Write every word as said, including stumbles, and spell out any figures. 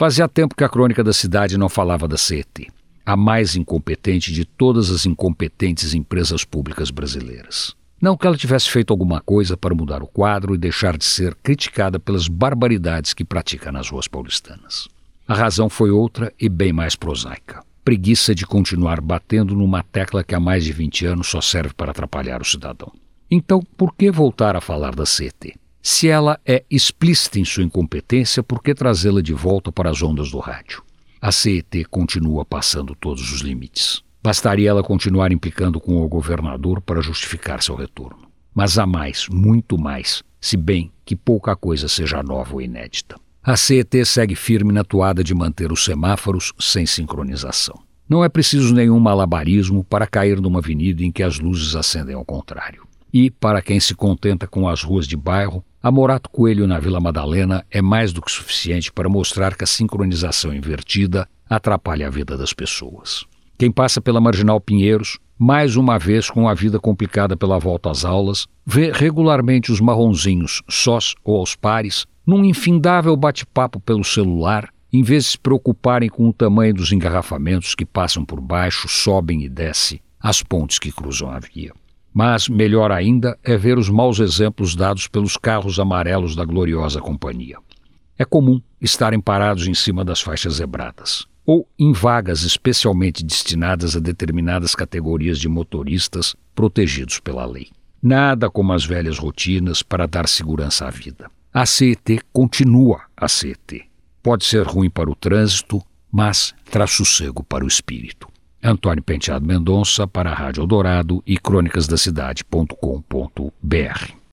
Fazia tempo que a Crônica da Cidade não falava da C E T, a mais incompetente de todas as incompetentes empresas públicas brasileiras. Não que ela tivesse feito alguma coisa para mudar o quadro e deixar de ser criticada pelas barbaridades que pratica nas ruas paulistanas. A razão foi outra e bem mais prosaica. Preguiça de continuar batendo numa tecla que há mais de vinte anos só serve para atrapalhar o cidadão. Então, por que voltar a falar da C E T? Se ela é explícita em sua incompetência, por que trazê-la de volta para as ondas do rádio? A C E T continua passando todos os limites. Bastaria ela continuar implicando com o governador para justificar seu retorno. Mas há mais, muito mais, se bem que pouca coisa seja nova ou inédita. A C E T segue firme na toada de manter os semáforos sem sincronização. Não é preciso nenhum malabarismo para cair numa avenida em que as luzes acendem ao contrário. E, para quem se contenta com as ruas de bairro, a Morato Coelho na Vila Madalena é mais do que suficiente para mostrar que a sincronização invertida atrapalha a vida das pessoas. Quem passa pela Marginal Pinheiros, mais uma vez com a vida complicada pela volta às aulas, vê regularmente os marronzinhos, sós ou aos pares, num infindável bate-papo pelo celular, em vez de se preocuparem com o tamanho dos engarrafamentos que passam por baixo, sobem e descem as pontes que cruzam a via. Mas, melhor ainda, é ver os maus exemplos dados pelos carros amarelos da gloriosa companhia. É comum estarem parados em cima das faixas zebradas, ou em vagas especialmente destinadas a determinadas categorias de motoristas protegidos pela lei. Nada como as velhas rotinas para dar segurança à vida. A C E T continua a C E T. Pode ser ruim para o trânsito, mas traz sossego para o espírito. Antônio Penteado Mendonça para a Rádio Eldorado e crônicas da cidade ponto com ponto br.